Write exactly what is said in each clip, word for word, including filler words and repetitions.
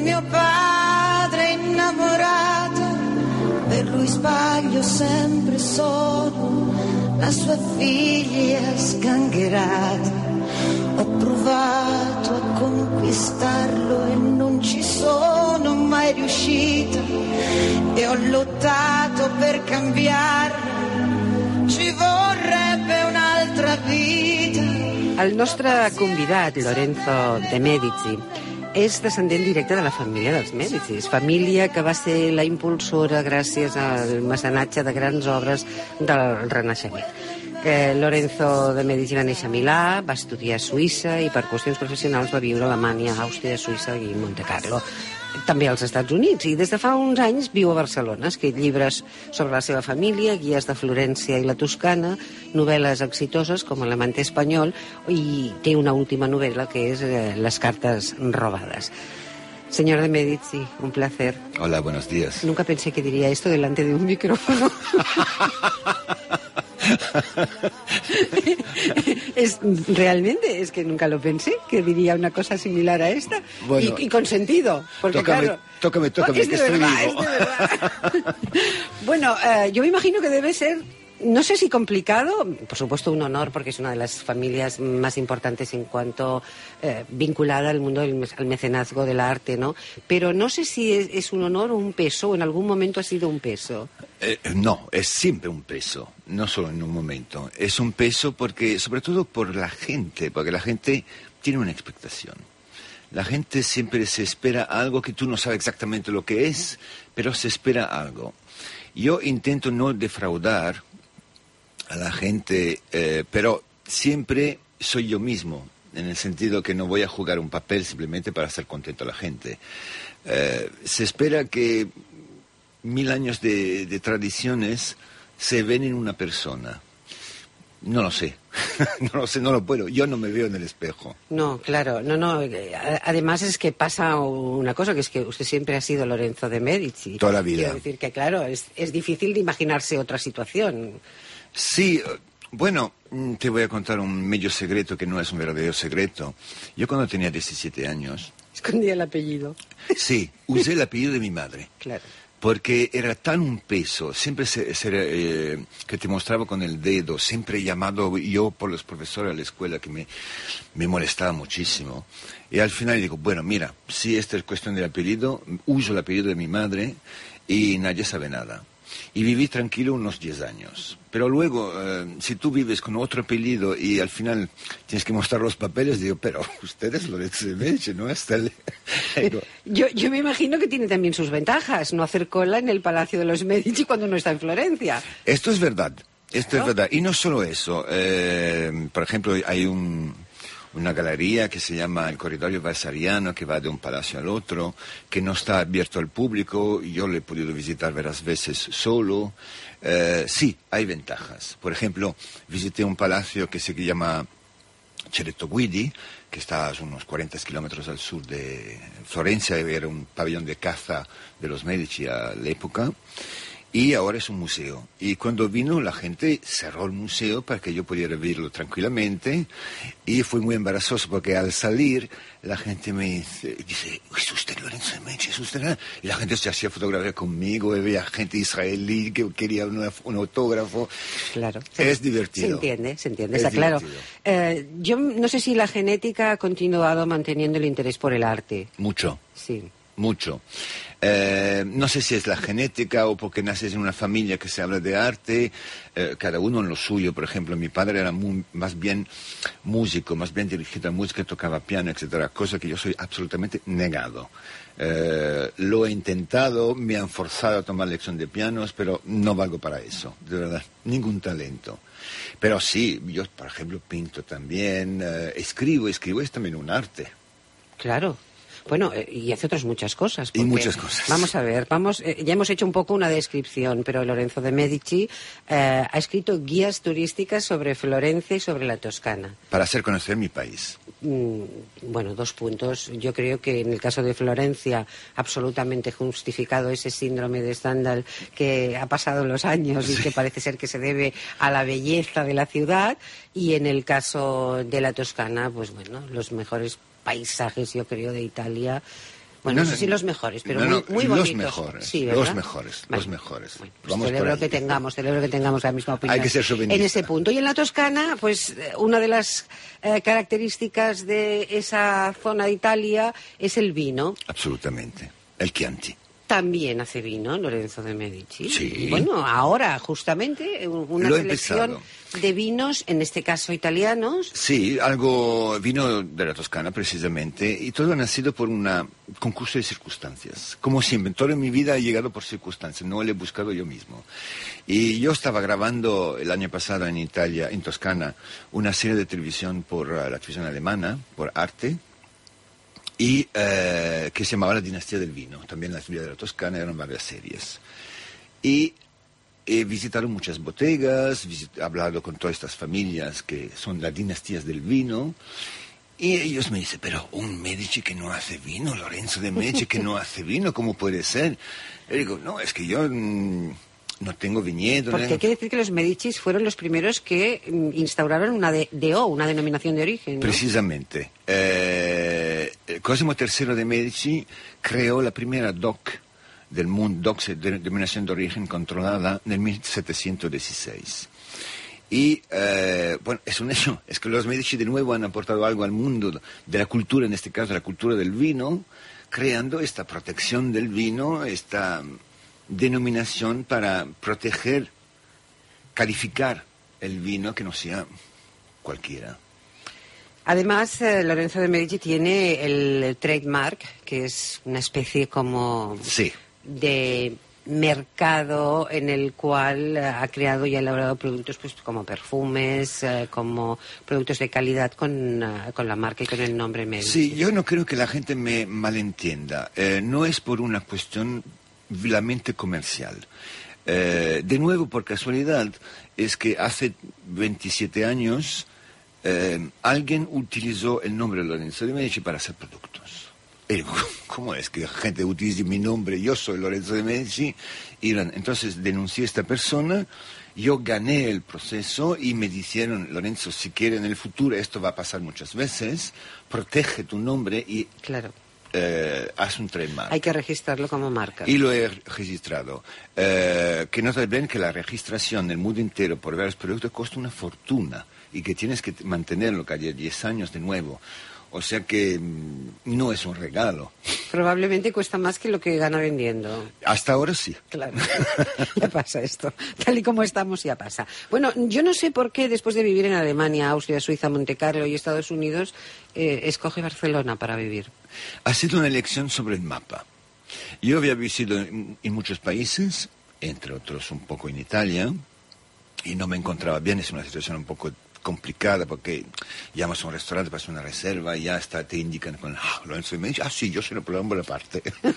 mio padre innamorato, per lui sbaglio sempre solo, la sua figlia sgangherata. Ho provato a conquistarlo e non ci sono mai riuscita, e ho lottato per cambiarlo, ci vorrebbe un'altra vita. El nostre convidat, Lorenzo de Medici, és descendent directe de la família dels Mèdicis, família que va ser la impulsora gràcies al mecenatge de grans obres del Renaixement. Eh, Lorenzo de Medici va néixer a Milà, va estudiar a Suïssa i per qüestions professionals va viure a Alemanya, Àustria, Suïssa i Monte Carlo. També als Estats Units, i des de fa uns anys viu a Barcelona. Ha escrit llibres sobre la seva família, guies de Florència i la Toscana, novel·les exitoses com L'amante espanyol, i té una última novel·la que és eh, Les cartes robades. Señor de Medici, un placer. Hola, buenos días. Nunca pensé que diría esto delante de un micrófono. es, realmente es que nunca lo pensé, que diría una cosa similar a esta. Bueno, y, y con sentido, porque tócame, claro... Tócame, tócame, es que de estoy verdad, vivo. Es de verdad. Bueno, eh, yo me imagino que debe ser... No sé si complicado, por supuesto un honor, porque es una de las familias más importantes en cuanto eh, vinculada al mundo del al mecenazgo del arte, ¿no? Pero no sé si es, es un honor o un peso, o en algún momento ha sido un peso. Eh, no, es siempre un peso, no solo en un momento. Es un peso porque, sobre todo por la gente, porque la gente tiene una expectación. La gente siempre se espera algo que tú no sabes exactamente lo que es, pero se espera algo. Yo intento no defraudar a la gente, eh, pero siempre soy yo mismo, en el sentido que no voy a jugar un papel simplemente para hacer contento a la gente. Eh, se espera que mil años de, de tradiciones se ven en una persona. No lo sé, no lo sé, no lo puedo, yo no me veo en el espejo. No, claro, no, no, además es que pasa una cosa, que es que usted siempre ha sido Lorenzo de Medici. Toda la vida. Quiero decir que, claro, es, es difícil de imaginarse otra situación. Sí, bueno, te voy a contar un medio secreto que no es un verdadero secreto. Yo cuando tenía diecisiete años... Escondía el apellido. Sí, usé el apellido de mi madre. Claro. Porque era tan un peso, siempre se, se, eh, que te mostraba con el dedo, siempre llamado yo por los profesores a la escuela, que me, me molestaba muchísimo. Y al final digo, bueno, mira, si esta es cuestión del apellido, uso el apellido de mi madre y nadie sabe nada. Y viví tranquilo unos diez años. Pero luego, eh, si tú vives con otro apellido y al final tienes que mostrar los papeles, digo, pero usted es Lorenzo de Medici, ¿no? Hasta el... yo, yo me imagino que tiene también sus ventajas, no hacer cola en el Palacio de los Medici cuando no está en Florencia. Esto es verdad, esto ¿No? es verdad. Y no solo eso, eh, por ejemplo, hay un... una galería que se llama el Corridoio Vasariano, que va de un palacio al otro, que no está abierto al público. Yo lo he podido visitar varias veces solo. Eh, sí, hay ventajas. Por ejemplo, visité un palacio que se llama Cerreto Guidi, que está a unos cuarenta kilómetros al sur de Florencia. Era un pabellón de caza de los Medici a la época. Y ahora es un museo. Y cuando vino la gente cerró el museo para que yo pudiera verlo tranquilamente. Y fue muy embarazoso porque al salir la gente me dice, dice ¿es usted Lorenzo de Medici? ¿Es usted? Y la gente se hacía fotografía conmigo, y veía gente israelí que quería una, un autógrafo. Claro. Es se, divertido. Se entiende, se entiende, es está claro. Eh, yo no sé si la genética ha continuado manteniendo el interés por el arte. Mucho. Sí. Mucho. Eh, no sé si es la genética o porque naces en una familia que se habla de arte, eh, cada uno en lo suyo. Por ejemplo, mi padre era muy, más bien músico, más bien dirigido a música, tocaba piano, etcétera, cosa que yo soy absolutamente negado. Eh, lo he intentado, me han forzado a tomar lección de pianos, pero no valgo para eso, de verdad, ningún talento. Pero sí, yo, por ejemplo, pinto también, eh, escribo, escribo, es también un arte. Claro. Bueno, eh, y hace otras muchas cosas. Y muchas cosas. Vamos a ver, vamos, eh, ya hemos hecho un poco una descripción, pero Lorenzo de Medici eh, ha escrito guías turísticas sobre Florencia y sobre la Toscana. Para hacer conocer mi país. Mm, bueno, dos puntos. Yo creo que en el caso de Florencia, absolutamente justificado ese síndrome de Stendhal que ha pasado los años y sí. que parece ser que se debe a la belleza de la ciudad. Y en el caso de la Toscana, pues bueno, los mejores paisajes, yo creo, de Italia, Bueno, no, no sé no, si los mejores, pero no, no, muy, muy bonitos. Los mejores, sí, los mejores, vale. los mejores. Bueno, pues Vamos celebro por ahí. que tengamos, celebro que tengamos la misma opinión. Hay que ser chauvinista. En ese punto. Y en la Toscana, pues una de las eh, características de esa zona de Italia es el vino. Absolutamente. El Chianti. También hace vino Lorenzo de Medici. Sí. Bueno, ahora justamente una Lo he selección empezado. de vinos, en este caso italianos. Sí, algo vino de la Toscana precisamente, y todo ha nacido por un concurso de circunstancias. Como siempre, toda mi vida ha llegado por circunstancias, no lo he buscado yo mismo. Y yo estaba grabando el año pasado en Italia, en Toscana, una serie de televisión por uh, la televisión alemana, por Arte, y eh, que se llamaba La Dinastía del Vino. También la historia de la Toscana, eran varias series. Y he visitado muchas bodegas, he hablado con todas estas familias que son las dinastías del vino, y ellos me dicen, pero un Medici que no hace vino, Lorenzo de Medici que no hace vino, ¿cómo puede ser? Y digo, no, es que yo mmm, no tengo viñedo. Porque hay que decir que los Medicis fueron los primeros que instauraron una D O, una denominación de origen, ¿no? Precisamente. Eh, Cosimo tercero de Medici creó la primera D O C del mundo, D O C, denominación de origen controlada, en mil setecientos dieciséis. Y, eh, bueno, es un hecho, es que los Medici de nuevo han aportado algo al mundo de la cultura, en este caso la cultura del vino, creando esta protección del vino, esta denominación para proteger, calificar el vino que no sea cualquiera. Además, eh, Lorenzo de Medici tiene el trademark, que es una especie como sí. de mercado en el cual eh, ha creado y ha elaborado productos pues como perfumes, eh, como productos de calidad con, uh, con la marca y con el nombre Medici. Sí, yo no creo que la gente me malentienda. Eh, no es por una cuestión vilamente comercial. Eh, de nuevo, por casualidad, es que hace veintisiete años eh, alguien utilizó el nombre de Lorenzo de Medici para hacer productos. Y digo, ¿cómo es que la gente utilice mi nombre? Yo soy Lorenzo de Medici. Y entonces denuncié a esta persona, yo gané el proceso y me dijeron, Lorenzo, si quieres en el futuro, esto va a pasar muchas veces, protege tu nombre y... Claro. Eh, haz un trademark. Hay que registrarlo como marca. Y lo he registrado. Eh, que notas bien que la registración del mundo entero por varios productos cuesta una fortuna y que tienes que mantenerlo cada diez años de nuevo. O sea que mmm, no es un regalo. Probablemente cuesta más que lo que gana vendiendo. Hasta ahora sí. Claro, ya pasa esto. Tal y como estamos ya pasa. Bueno, yo no sé por qué después de vivir en Alemania, Austria, Suiza, Monte Carlo y Estados Unidos, eh, escoge Barcelona para vivir. Ha sido una elección sobre el mapa. Yo había vivido en, en muchos países, entre otros un poco en Italia, y no me encontraba bien, es una situación un poco complicada porque llamas a un restaurante, pasas una reserva y ya está, te indican con ah, Lorenzo de Medici, ah sí, yo soy el problema de parte.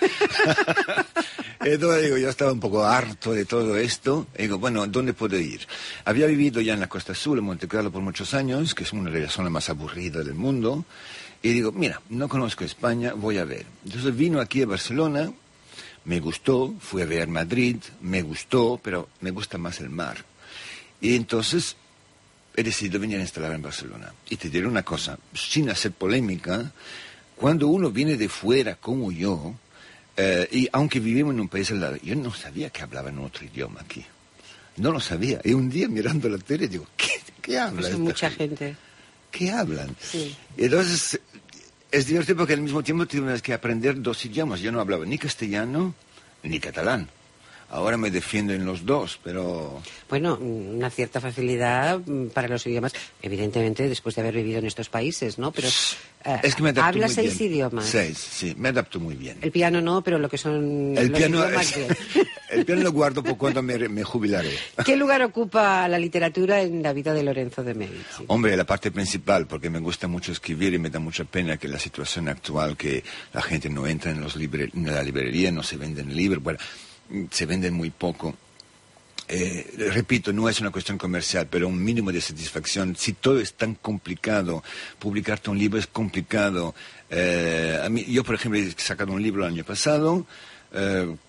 Entonces digo, yo estaba un poco harto de todo esto, y digo, bueno, ¿dónde puedo ir? Había vivido ya en la Costa Azul, en Monte Carlo por muchos años, que es una de las zonas más aburridas del mundo, y digo, mira, no conozco España, voy a ver. Entonces vino aquí a Barcelona, me gustó, fui a ver Madrid, me gustó, pero me gusta más el mar. Y entonces he decidido venir a instalar en Barcelona. Y te diré una cosa, sin hacer polémica, cuando uno viene de fuera como yo, eh, y aunque vivimos en un país al lado, yo no sabía que hablaban otro idioma aquí. No lo sabía. Y un día mirando la tele digo, ¿qué, qué hablan? Pues mucha gente. ¿Qué hablan? Sí. Y entonces es divertido porque al mismo tiempo tienes que aprender dos idiomas. Yo no hablaba ni castellano ni catalán. Ahora me defiendo en los dos, pero... Bueno, una cierta facilidad para los idiomas, evidentemente después de haber vivido en estos países, ¿no? Pero eh, es que me adapto habla muy seis bien. idiomas. Seis, sí, me adapto muy bien. El piano no, pero lo que son el los piano idiomas es, bien. El piano lo guardo por cuando me, me jubilaré. ¿Qué lugar ocupa la literatura en la vida de Lorenzo de Medici? Hombre, la parte principal, porque me gusta mucho escribir y me da mucha pena que la situación actual, que la gente no entra en, los libre, en la librería, no se venden libros, bueno, se venden muy poco. Eh, repito, no es una cuestión comercial, pero un mínimo de satisfacción. Si todo es tan complicado, publicarte un libro es complicado. Eh, a mí, yo, por ejemplo, he sacado un libro el año pasado, eh,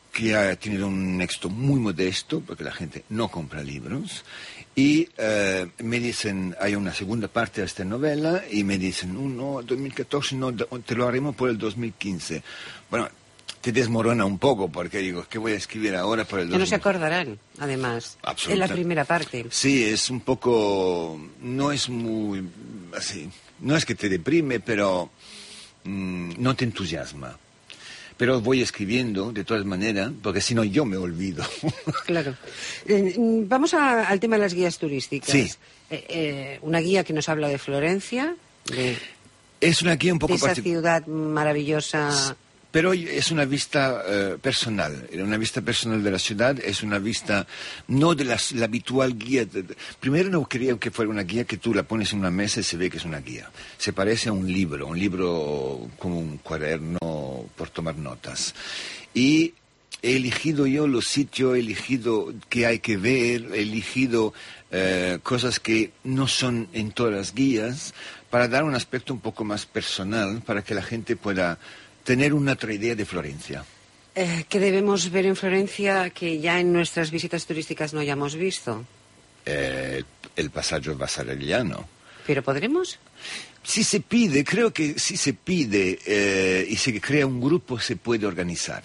que ha tenido un éxito muy modesto, porque la gente no compra libros, y eh, me dicen, hay una segunda parte de esta novela, y me dicen, oh, no, dos mil catorce, no, te lo haremos por el dos mil quince. Bueno, te desmorona un poco, porque digo, ¿qué voy a escribir ahora por el dos mil quince? Que no se acordarán, además. Absoluta. En la primera parte. Sí, es un poco, no es muy, así, no es que te deprime, pero mmm, no te entusiasma. Pero voy escribiendo de todas maneras, porque si no yo me olvido. Claro. Eh, vamos a, al tema de las guías turísticas. Sí. Eh, eh, una guía que nos habla de Florencia, de, Es una guía un poco de esa particular. ciudad maravillosa. Pero es una vista eh, personal, una vista personal de la ciudad, es una vista no de la, la habitual guía. De, de, primero no quería que fuera una guía que tú la pones en una mesa y se ve que es una guía. Se parece a un libro, un libro como un cuaderno por tomar notas. Y he elegido yo los sitios, he elegido qué hay que ver, he elegido eh, cosas que no son en todas las guías, para dar un aspecto un poco más personal, para que la gente pueda tener una otra idea de Florencia. Eh, ¿Qué debemos ver en Florencia que ya en nuestras visitas turísticas no hayamos visto? Eh, el pasaggio Vasarigliano. ¿Pero podremos? Si se pide, creo que si se pide eh, y se crea un grupo, se puede organizar.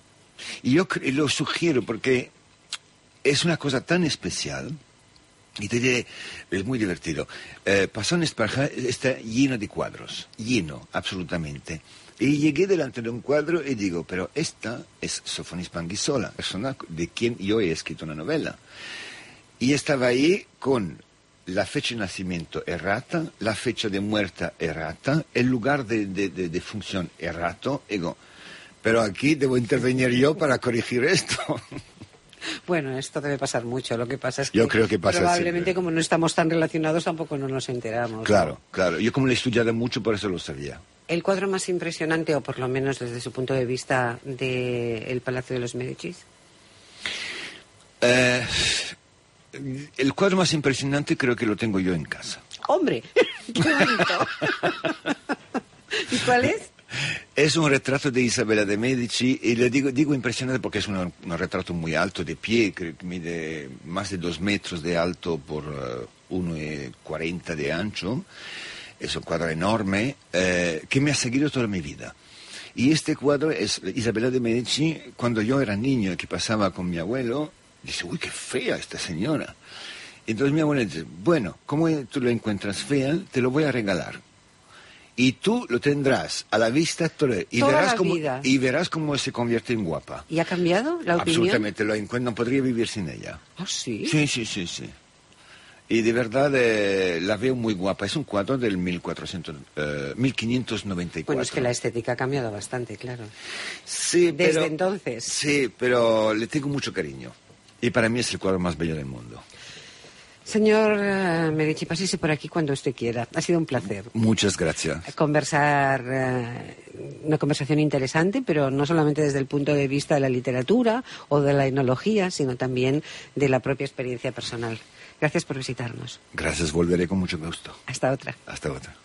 Y yo lo sugiero porque es una cosa tan especial. Y te diré, es muy divertido. Eh, Passant Esparja está lleno de cuadros, lleno, absolutamente. Y llegué delante de un cuadro y digo, pero esta es Sofonis Panguissola, persona de quien yo he escrito una novela. Y estaba ahí con la fecha de nacimiento errata, la fecha de muerte errata, el lugar de, de, de, de función errato. Y digo, pero aquí debo intervenir yo para corregir esto. Bueno, esto debe pasar mucho. Lo que pasa es que, yo creo que pasa probablemente siempre. Como no estamos tan relacionados tampoco no nos enteramos. Claro, ¿no? claro. Yo como le he estudiado mucho, por eso lo sabía. El cuadro más impresionante, o por lo menos desde su punto de vista, del Palacio de los Médicis. Eh, el cuadro más impresionante creo que lo tengo yo en casa. ¡Hombre! ¡Qué bonito! ¿Y cuál es? Es un retrato de Isabella de Medici, y le digo, digo impresionante porque es un, un retrato muy alto, de pie, que mide más de dos metros de alto por uh, uno y cuarenta de ancho. Es un cuadro enorme eh, que me ha seguido toda mi vida. Y este cuadro es Isabella de Medici, cuando yo era niño y que pasaba con mi abuelo, dice, uy, qué fea esta señora. Entonces mi abuelo dice, bueno, como tú lo encuentras fea, te lo voy a regalar. Y tú lo tendrás a la vista y toda verás la cómo vida. y verás cómo se convierte en guapa. ¿Y ha cambiado la opinión? Absolutamente, lo encuentro, no podría vivir sin ella. ¿Ah, sí? Sí, sí, sí, sí. Y de verdad eh, la veo muy guapa. Es un cuadro del mil cuatrocientos, eh, mil quinientos noventa y cuatro. Bueno, es que la estética ha cambiado bastante, claro. Sí, Desde pero, entonces. Sí, pero le tengo mucho cariño. Y para mí es el cuadro más bello del mundo. Señor uh, Medici, pásese por aquí cuando usted quiera. Ha sido un placer. Muchas gracias. Conversar, uh, una conversación interesante, pero no solamente desde el punto de vista de la literatura o de la etnología, sino también de la propia experiencia personal. Gracias por visitarnos. Gracias, volveré con mucho gusto. Hasta otra. Hasta otra.